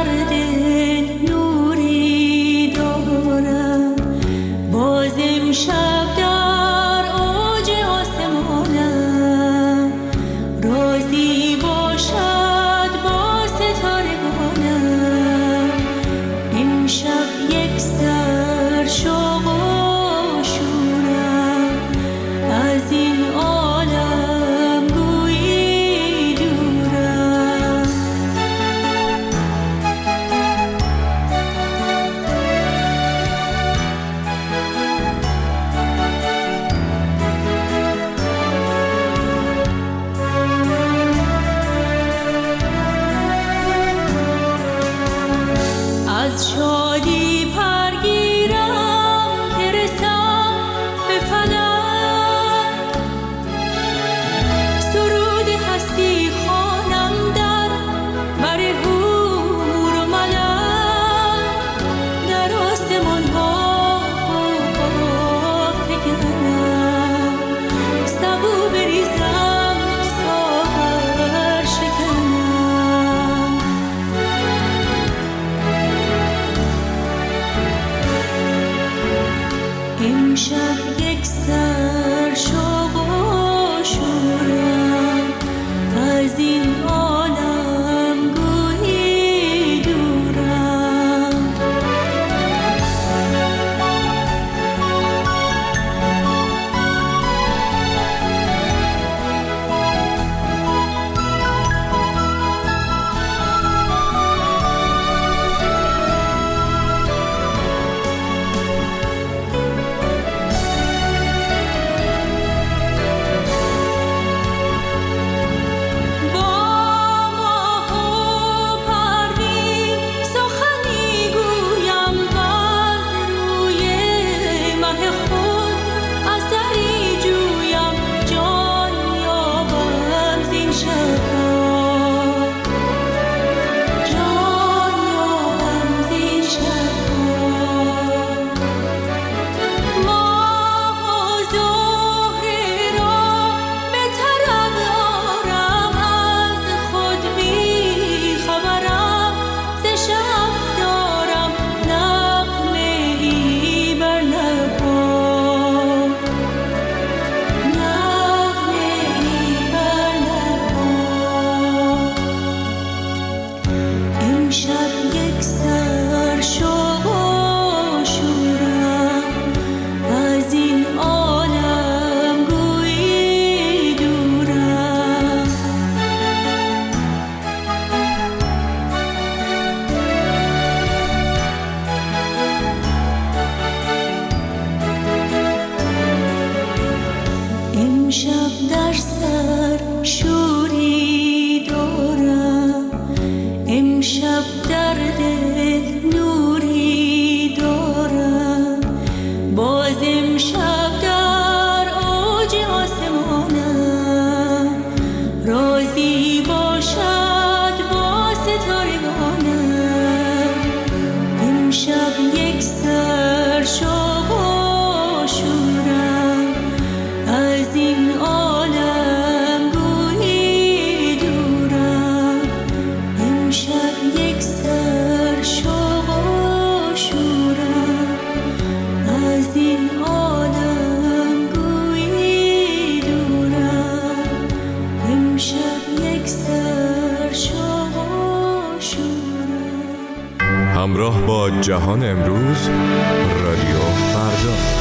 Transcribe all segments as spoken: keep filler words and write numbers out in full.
همراه با جهان امروز، رادیو فردا.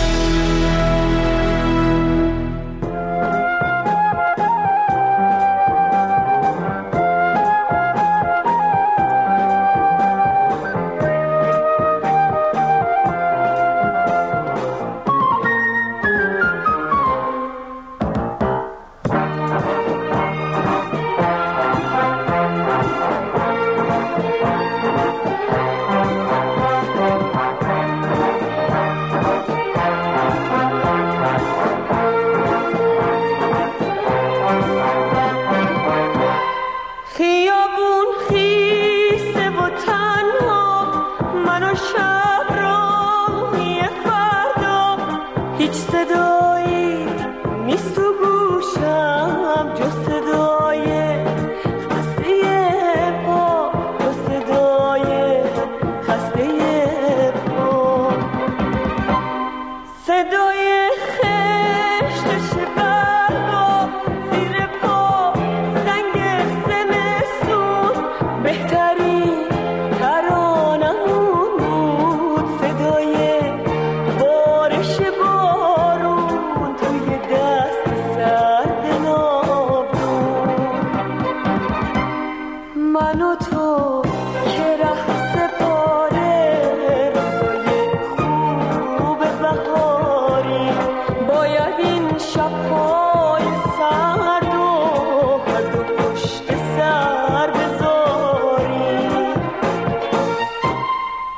صدای خسته پا و صدای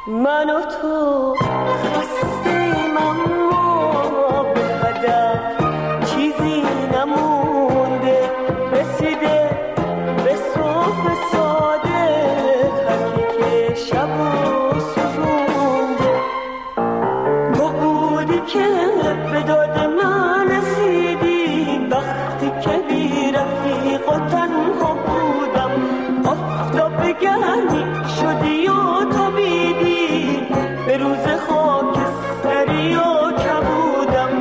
من و تو خستیم اما به هدف چیزی نمونده، رسیده به صبح صادق هرکی که شب و سوزونده. تو بودی که به داد من رسیدی وقتی که بی رفیق و تنها بودم. آفتاب گرمی شدی و تابیدی به روز خاکستری و کبودم.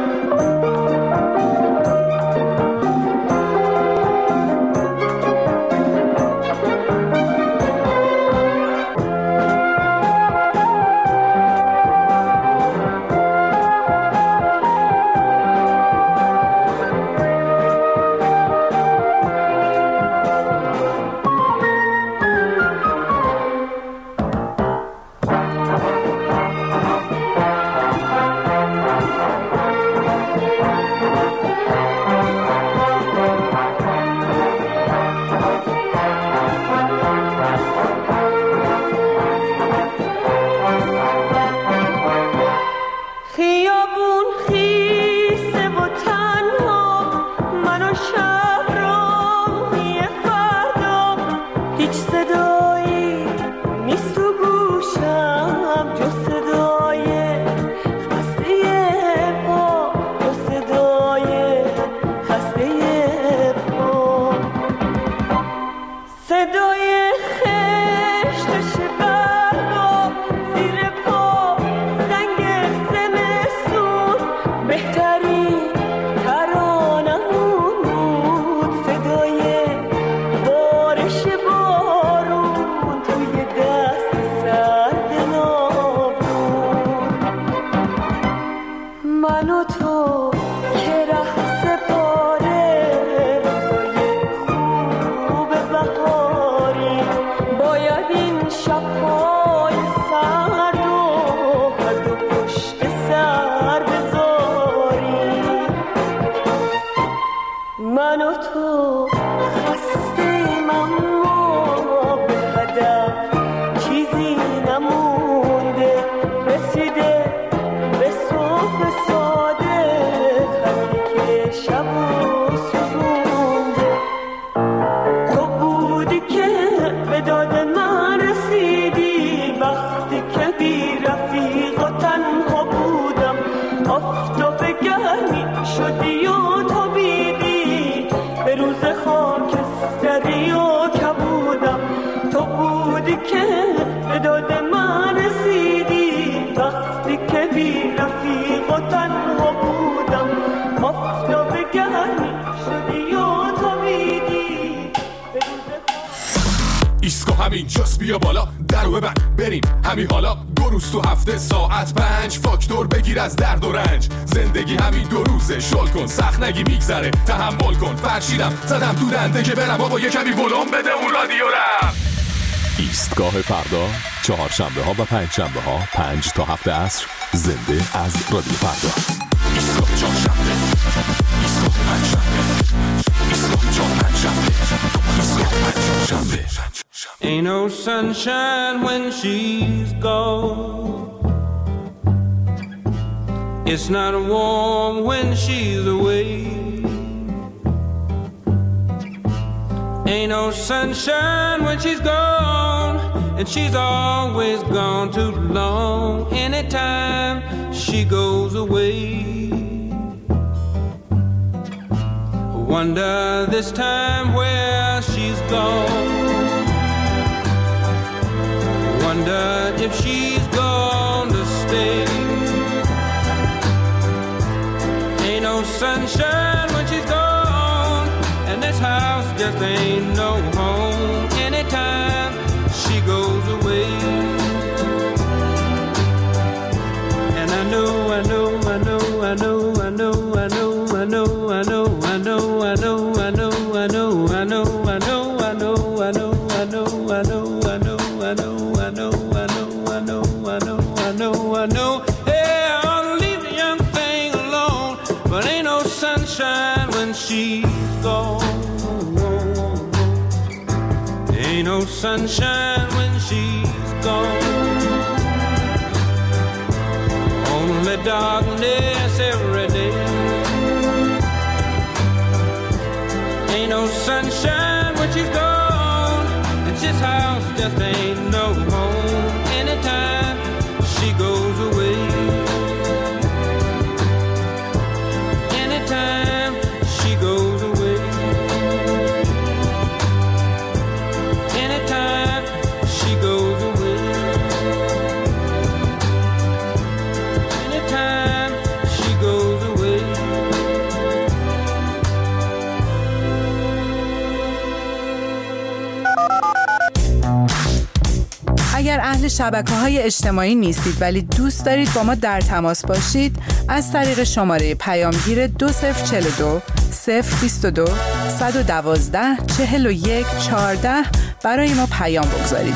اینجاست بیا بالا درو ببند بریم همین حالا. دو روز تو هفته ساعت پنج فاکتور بگیر از درد و رنج. زندگی همین دو روزه شل کن سخت نگی میگذره تحمل کن. فرشیدم زدم تو دنده که برم بابا یه کمی ولوم بده اون رادیو رم. ایستگاه فردا چهارشنبه ها و پنج شنبه ها پنج تا هفت عصر زنده از رادیو فردا. ایستگاه چهارشنبه ایستگاه پنج شنبه ایستگاه چهار پنج شنبه ایستگاه پنج شنبه. Ain't no sunshine when she's gone. It's not warm when she's away. Ain't no sunshine when she's gone, and she's always gone too long. Anytime she goes away, wonder this time where she's gone. Wonder if she's gonna stay. Ain't no sunshine when she's gone, and this house just ain't no home. Anytime she goes away, and I know, I know, I know, I know, I know, I know, I know, I know, I know, I know, I know, I know, I know, I know, I know, I know, I know, I know, I know, I know. I know, I know, I know, I know, I know, I know. Hey, I ought to leave the young thing alone, but ain't no sunshine when she's gone. Ain't no sunshine when she's gone. sunshine when she's gone. It's this house just ain't no home. Anytime she goes away, anytime she goes away, anytime she goes away, anytime she goes away. اگر اهل شبکه‌های اجتماعی نیستید ولی دوست دارید با ما در تماس باشید، از طریق شماره پیامگیر دو صفر چهل و دو صفر بیست و دو صد و دوازده چهل و یک چهارده برای ما پیام بگذارید.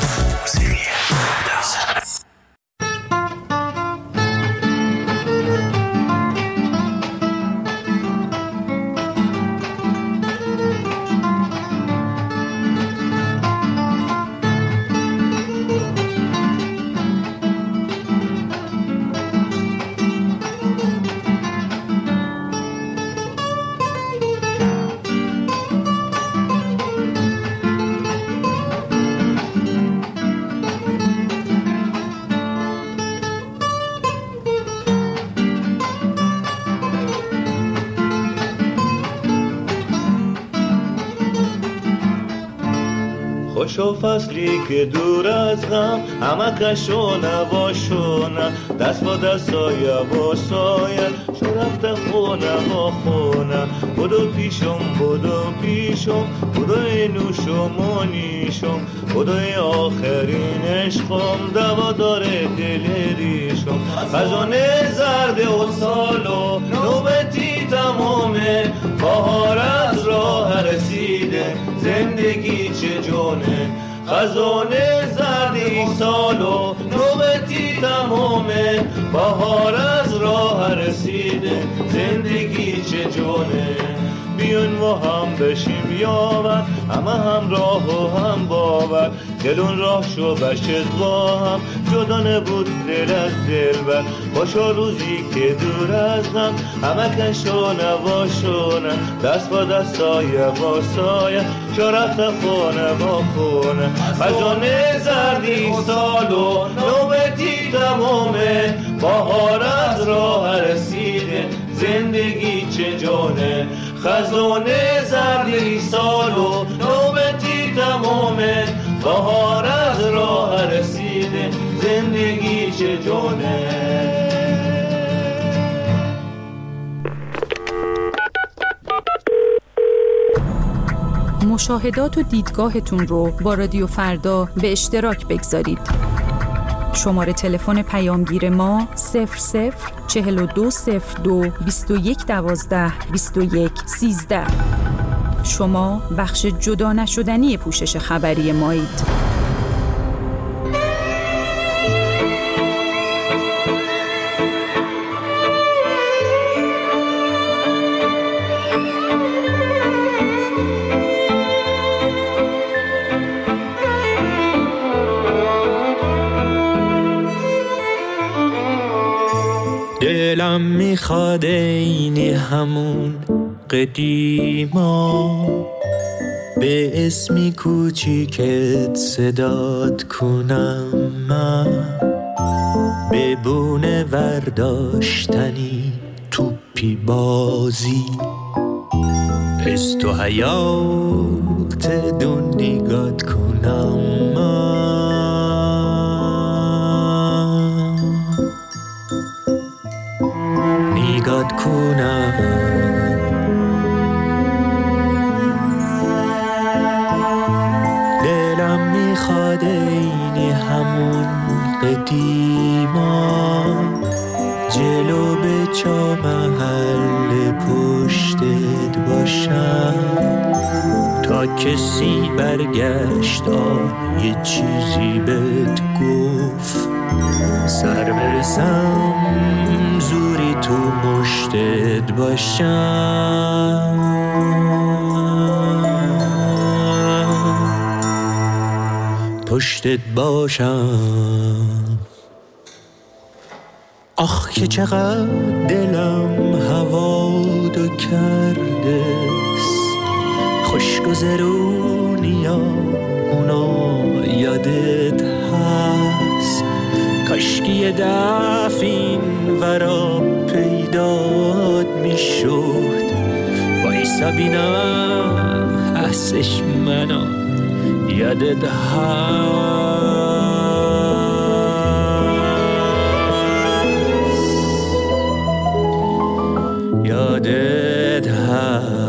خوش و فصلی که دور از غم، همه کشو نباشونه، دست با دستای با سایه، شو رفته خونه با خونه. بدو پیشم بدو پیشم، بدوی نوشم و نیشم، بدوی آخرین عشقم، دوا داره دل ریشم. خزانه زرد و سالو نوبتی تمامه، بهار از راه رسیده، زندگی چه جونه. خزانه زردی سالو نوبتی تمامه، بهار از راه رسیده، زندگی چه جونه. بیون و هم بشیم یاور، همه هم راه و هم باور، دلون راه شو بشت با هم، جدا نبود دل از دل بر. باشا روزی که دور از هم، همه کشو نباشونه، دست با دستای با سایه، شو رفت خونه با خونه. خزانه زردی سالو نوبتی تمامه، بهار از راه رسیده، زندگی چه جونه. خزانه زردی سالو نوبتی تمامه، بهار از راه رسیده، زندگی چه جونه. مشاهدات و دیدگاهتون رو با رادیو فردا به اشتراک بگذارید. شماره تلفن پیامگیر ما صفر صفر چهل و دو صفر دو بیست و یک دوازده بیست و یک سیزده. شما بخش جدا نشدنی پوشش خبری مایید. دلم میخواد اینی همون قدیما، به اسمی کوچیکت صدات کنم من، ببونه ورداشتنی توپی بازی، پست و حیات دون نگات کنم من، نگات کنم. دلم میخواد اینی همون قدیما، جلو به چا محل پشتت باشم، تا کسی برگشت آه یه چیزی بهت گفت، سر برسم زوری تو مشتت باشم، پشتت باشم. آخ که چقدر دلم هوا دو کرده، خوشگذرونی ها اونا یادت هست، کاشکی دفین ورا پیداد میشد. وایسا بینم هستش منو یادت هست، یادت هست.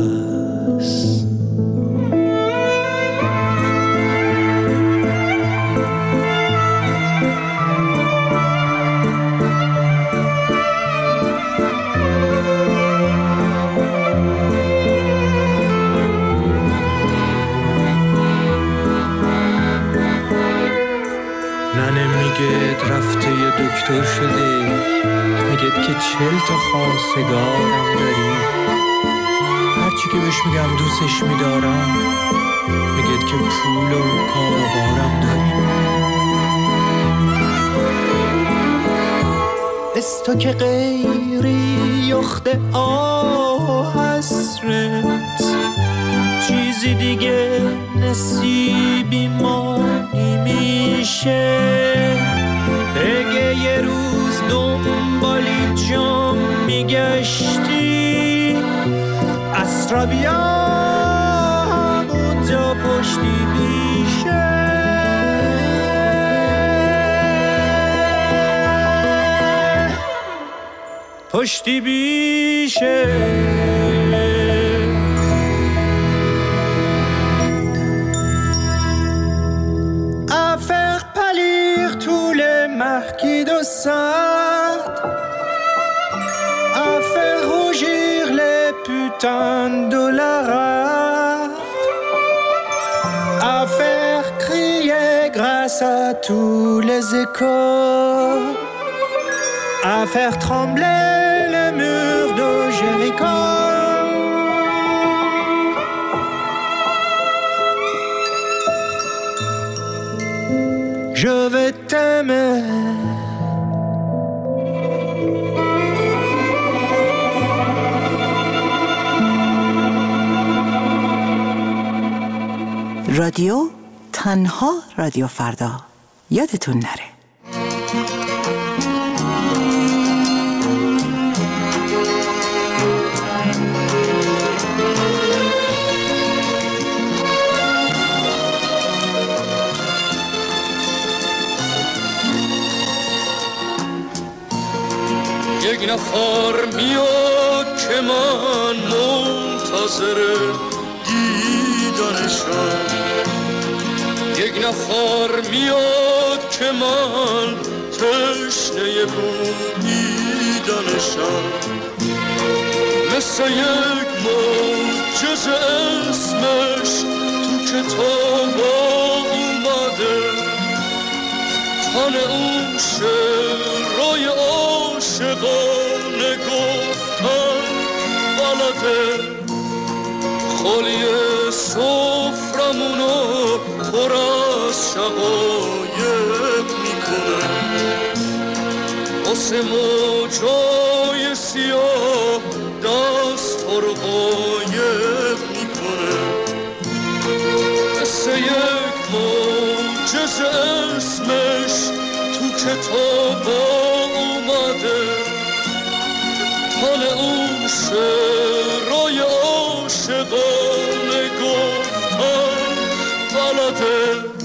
رفته یه دکتر شده، میگه که چل تا خواستگارم داری. هرچی که بهش میگم دوستش میدارم، میگه که پول و کاروبارم داری. از تو که غیری یخته آه حسرت، چیزی دیگه نصیبی ما نمیشه. اگه یه روز دنبالی جام میگشتی، اسرا بیا همونجا پشتی بیشه. پشتی بیشه. Qui de sarde à faire rougir les putains de la rade, à faire crier grâce à tous les échos, à faire trembler les murs de Jéricho. Je vais t'aimer. رادیو تنها رادیو فردا، یادتون نره. یک نفر میاد که من منتظر دیدنشم، یک نفر میاد که من تشنه بویدنشم. مثل یک معجزه اسمش تو کتاب اومده، تن اون شعرهای عاشقانه گفتن بلده. خالی سفرمونو پر از شقایق میکنه، واسه موجای سیاه دست ها رو غایب میکنه. مثل یک معجزه اسمش تو کتاب اومده، حال اون شعرهای عاشقانه گفتن بلده.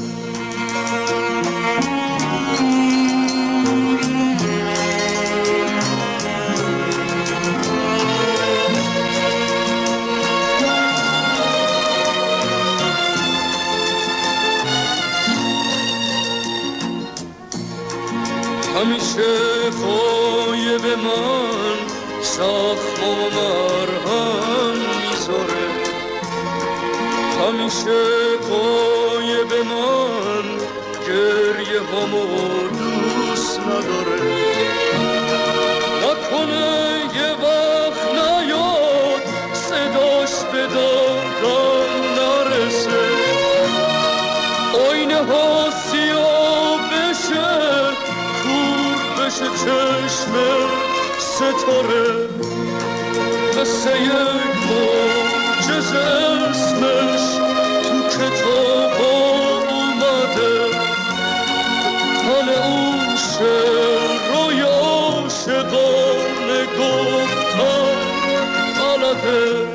همیشه غایب من زخم و مرهم میذاره، همیشه غایب من گریه همو دوست نداره. نکنه یه وقت نیاد صداش به دادم نرسه، آینه ها سیاه بشه، کور بشه چشم ستاره. مثل یک معجزه است اون شعر روی عاشقانه گفتن غلطه.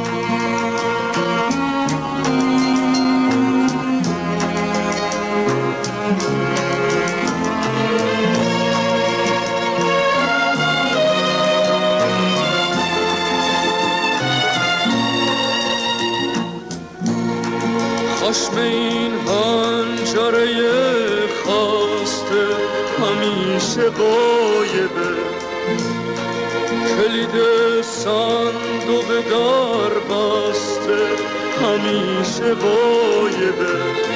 خشم این هنجره خواسته همیشه غایبه، کلید صندوق در بسته همیشه غایبه.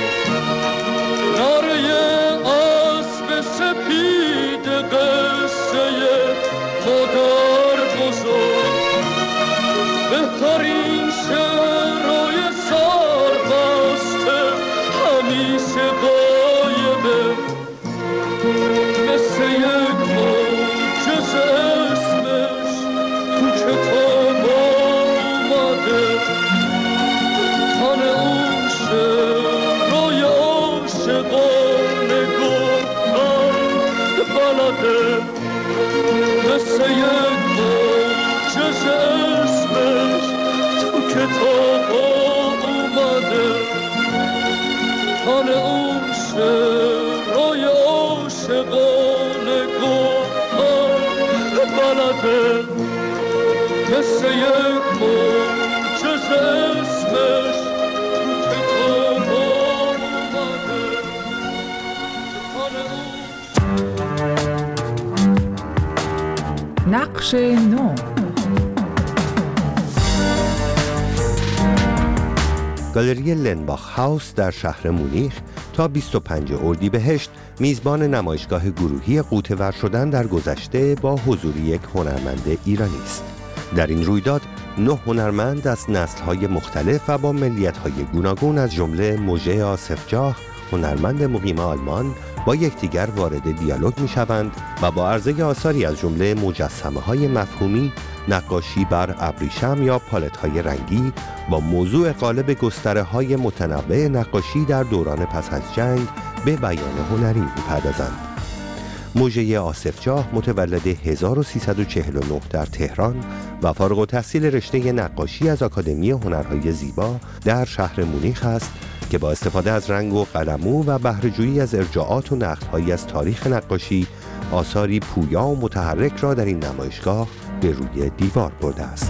ناره اسب سپید قصه مادر بزرگ، بهترین شعرهای سربسته همیشه غایبه. مثل یک معجزه اسمش تو کتاب اومده، تن اون شعرهای عاشقانه گفتن بلده. مثل یک معجزه اسمش تو کتاب اومده، تن اون شعرهای عاشقانه گفتن بلده. مثل یک معجزه اسمش تو کتاب اومده، تن اون نقش نو. گالری لنباخ هاوس در شهر مونیخ تا بیست و پنجم اردیبهشت میزبان نمایشگاه گروهی غوطه‌ور شدن در گذشته با حضور یک هنرمند ایرانی است. در این رویداد نه هنرمند از نسل‌های مختلف و با ملیت‌های گوناگون از جمله موژه آصفجاه، هنرمند مقیم آلمان، با یکدیگر وارد دیالوگ می‌شوند و با عرضه آثاری از جمله مجسمه‌های مفهومی، نقاشی بر ابریشم یا پالت‌های رنگی با موضوع قالب گستره‌های متنوع نقاشی در دوران پس از جنگ به بیان هنری می‌پردازند. موژه آصفجاه متولد هزار و سیصد و چهل و نه در تهران و فارغ التحصیل رشته نقاشی از آکادمی هنرهای زیبا در شهر مونیخ است که با استفاده از رنگ و قلمو و بهره‌جویی از ارجاعات و نقدهایی از تاریخ نقاشی، آثاری پویا و متحرک را در این نمایشگاه به روی دیوار برده است.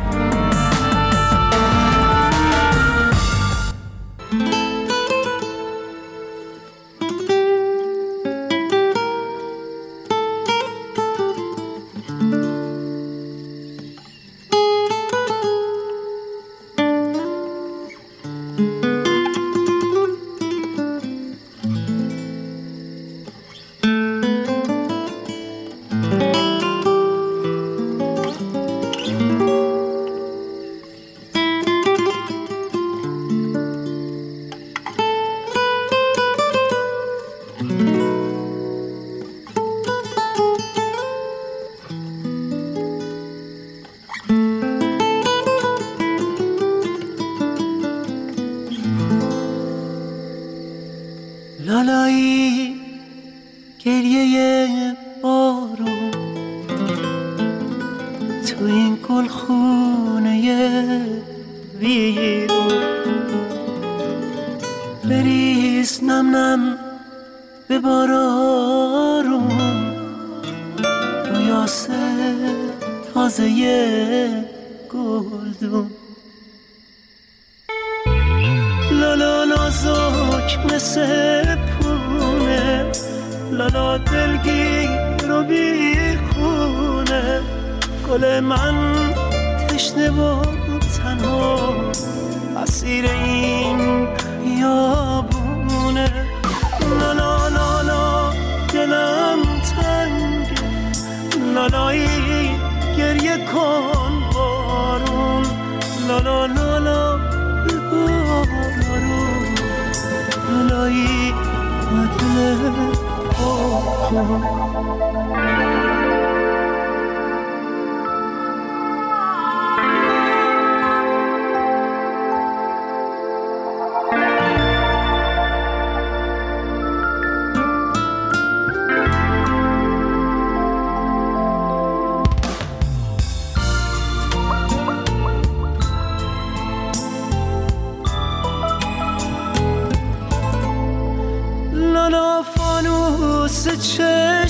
لالایی گریه بارون تو این گلخونه ویرون، بریز نم نم به بارارون، رویاسه تازه گلدون. لالا نازک مثل پونه، لالا دلگیر و بیخونه، گل من تشنه و تنها اسیر این بیابونه. لالا لالا دلم تنگه، لالایی گریه کن بارون، لالا لالا بارون، لالایی دل کن.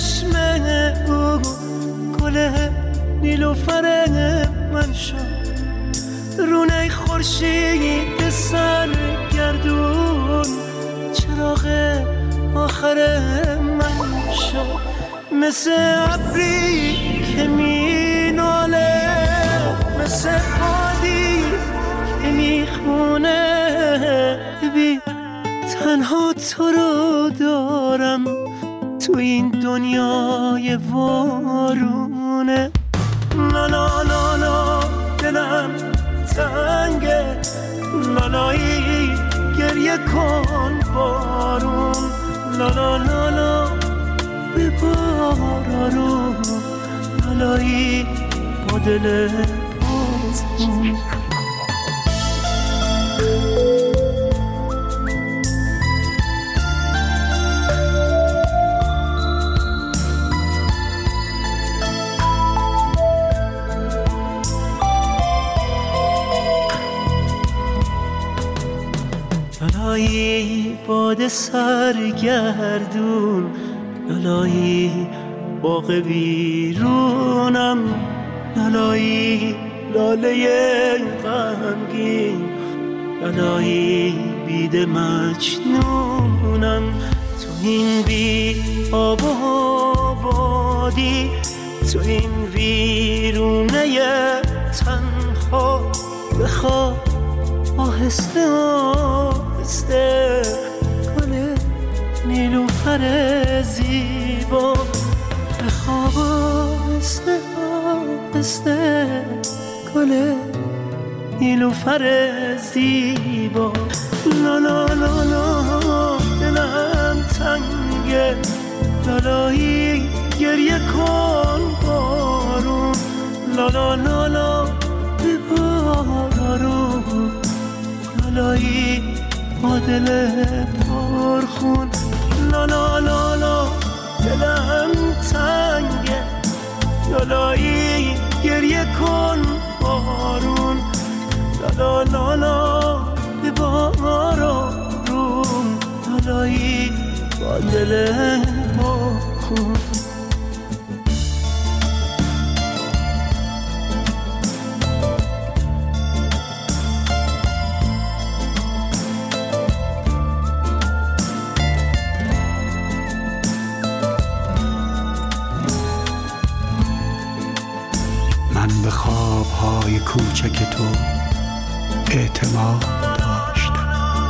چشم او گل نیلوفر من شد، رونه خورشید سرگردون چراغ آخر من شد. مثل ابری که می ناله، مثل بادی که می خونه، ببین تنها تو رو دارم تو این دنیای وارونه. لا لا لا لا دلم تنگه، لالایی گریه کن بارون، لا لا لا لا ببارارون، لالایی با دل بازون. لالایی باد سرگردون، لالایی باغ بیرونم، لالایی لاله غمگین، لالایی بید مجنونم. تو این بی آب و بادی، تو این ویرونه تنها، بخواب آهسته آهسته گل نیلوفر زیبا، بخواب آهسته آهسته گل نیلوفر زیبا. لا لا لا لا دلم تنگه، لالایی گریه کن بارون، لا لا لا لا ببارون، لالایی با دل پرخون. لا لا لا لا دلم تنگه، لالایی گریه کن بارون، لا لا لا ببارون، لالایی با دل پرخون. به خوابهای کوچک تو اعتماد داشتم،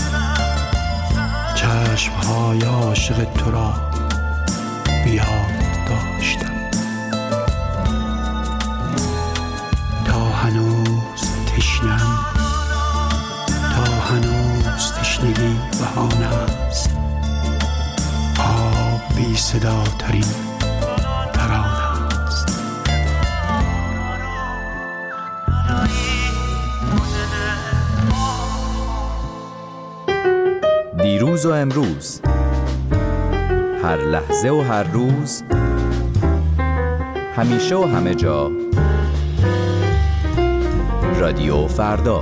چشمهای عاشق تو را بیاد داشتم، تا هنوز تشنم، تا هنوز تشنگی بهانه است، آب بی صدا ترین ترانه. دیروز و امروز، هر لحظه و هر روز، همیشه و همه جا، رادیو فردا.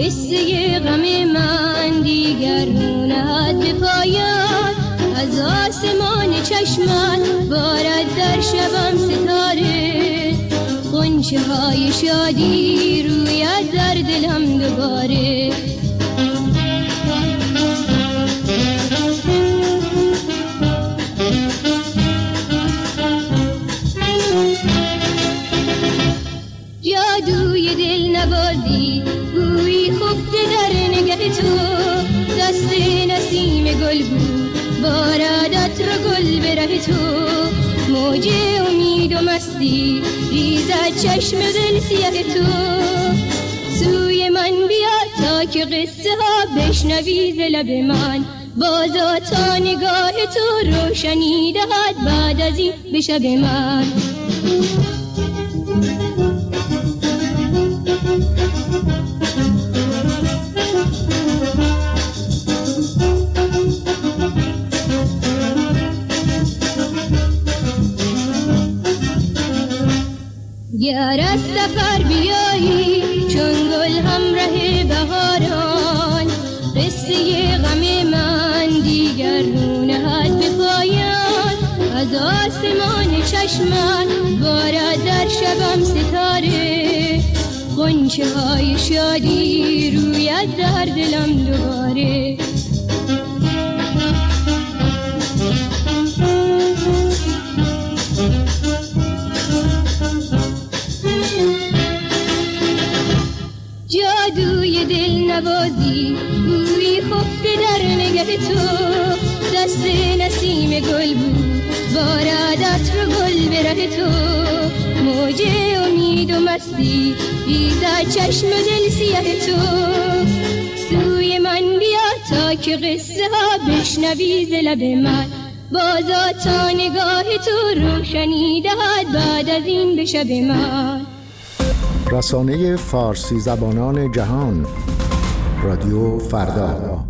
قصه غم من دیگر نهد به پایان، از آسمان چشمت بارد در شبم ستاره، غنچه های شادی روید در دلم دوباره. جادوی دل نوازی گویی خفته در نگه تو، دست نسیم گل بود بارادت را گل به ره تو، موج امید و مستی ریزد چشم دل سیاه تو. سوی من بیا تا که قصه ها بشنوی ز لب من، بازا تا نگاه تو روشنی دهد بعد از این به شب من. گر از سفر بیایی چون گل همراه بهاران، قصه غم من دیگر رو نهد به پایان، از آسمان چشمت بارد در شبم ستاره، غنچه های شادی روید در دلم دوباره. جادوی دل نوازی گویی خفته در نگه تو، دست نسیم گل بود بارادت رو گل به ره تو، موج امید و مستی ریزد چشم دل سیاه تو. سوی من بیا تا که قصه ها بشنوی ز لب من، بازا تا نگاه تو روشنی دهد بعد از این به شب من. رسانه فارسی زبانان جهان، رادیو فردا.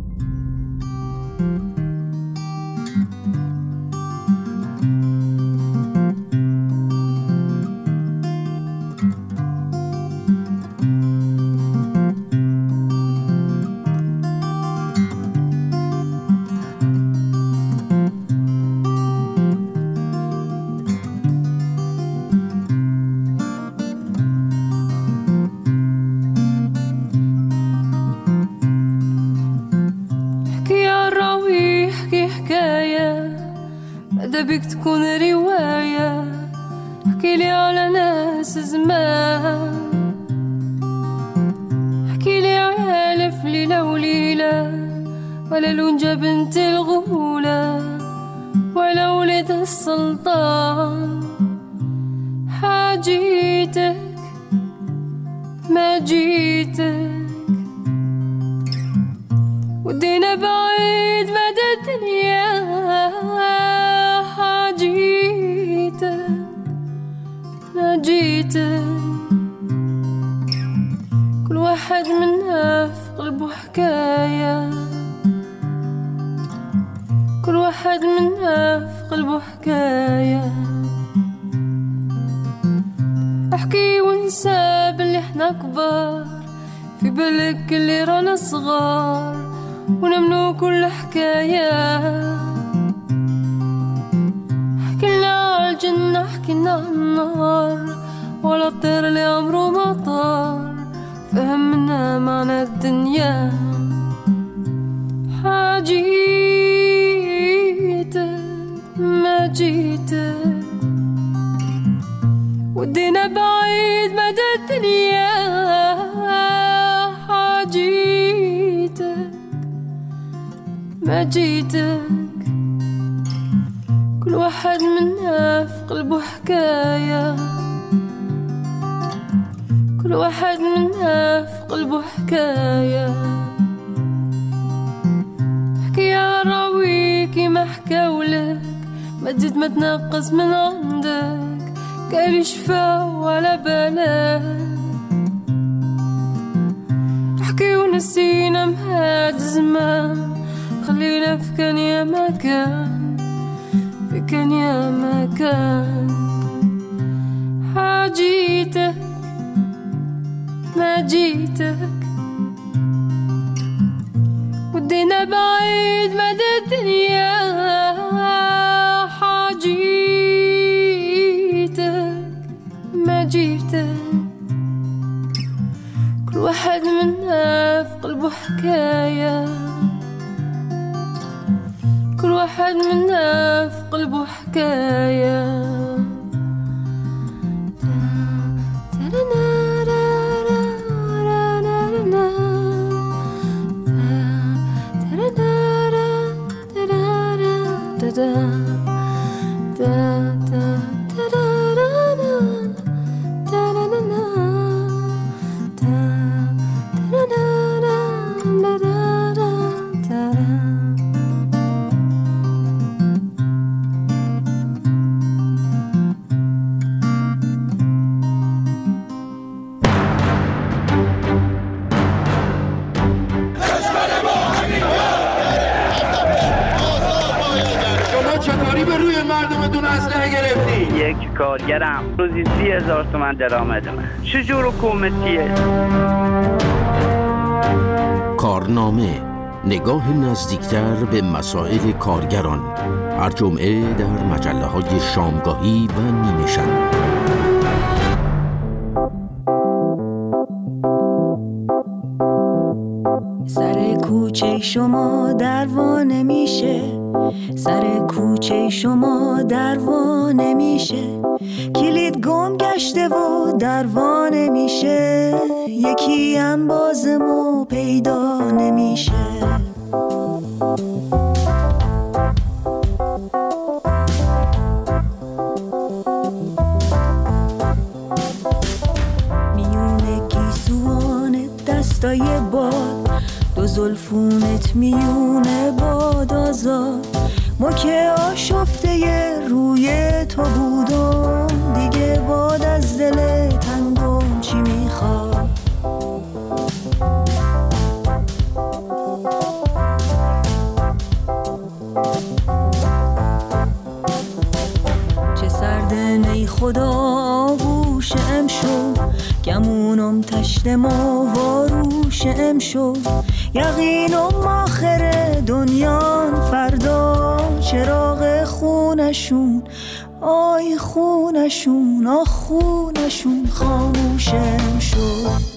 بدك تكون رواية، احكي لي على ناس زمان، احكي لي على ألف ليلة وليلة، ولا لونجة بنت الغولة، ولا ولد السلطان. حاجيتك ما جيتك ودينا بعيد مدى الدنيا. حاجيتك ما جيتك كل واحد منا في قلبه حكاية، كل واحد منا في قلبه حكاية. احكي وانسى باللي احنا كبار، في بالك اللي رانا صغار ونمنو كل حكاية. حكينا عالجنة حكينا عالنار، ولا الطير اللي عمره ما طار فهمنا معنى الدنيا. حاجيتك ما جيتك ودينا بعيد مدى الدنيا. حاجيتك ما جيتك كل واحد منا في قلبه حكاية، كل واحد منا في قلبه حكاية. حكي راويكي ما حكاولك، ما تزيد ما تنقص من عندك، قال شفا ولا بالك. حكي ونسينا مهاد زمان، خلينا في كان يا ما كان، في كان يا ما كان. حاجيتك ما جيتك جيته كل واحد منا في قلبه حكاية كل واحد منا في قلبه حكاية کارگرم روزی سی هزار تومن درآمدمه. چجور حکومتیه؟ کارنامه، نگاه نزدیکتر به مسائل کارگران، هر جمعه در مجله های شامگاهی و نیمه شب. سر کوچه شما دروا نمیشه، سر کوچه شما دروا نمیشه، کلید گم گشته و دروا نمیشه، یکی انبازمو پیدا نمیشه. میونه گیسوان دستای باد، دو زلفونت میونه باد آزاد، ما که آشفته روی تو بودم، دیگه باد از دل تنگم چی میخواد. چه سردن ای خدا آغوشم شو، گمونم تشتم و واروشم شو، یقینم آخر دنیان فردا، چراغ خونشون آی خونشون آ خونشون خاموشم شد.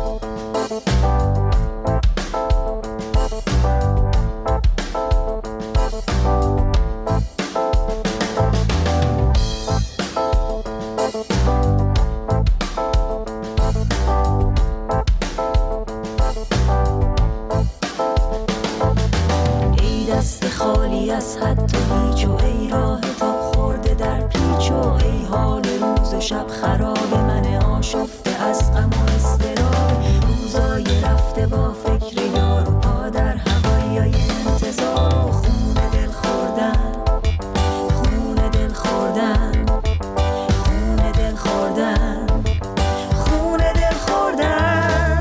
از حد و هیچ و ای راه تا خورده در پیچ و ای حال روز و شب خراب من آشفته از غم و اضطراب، روزای رفته با فکر یار و پا در هوایی انتظار، خون دل خوردن خون دل خوردن خون دل خوردن خون دل خوردن.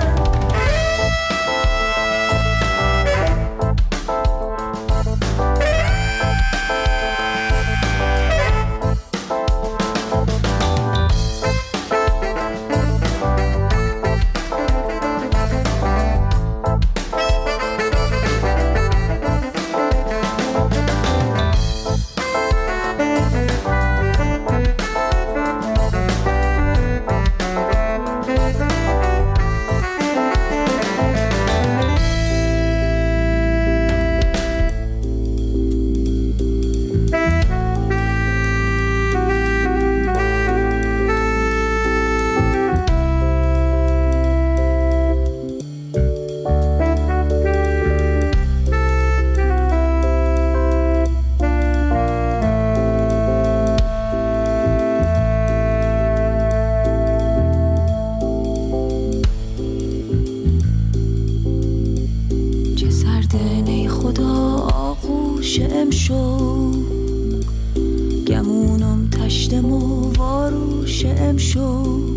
شم شو گمونم تشتم و وارو شم شو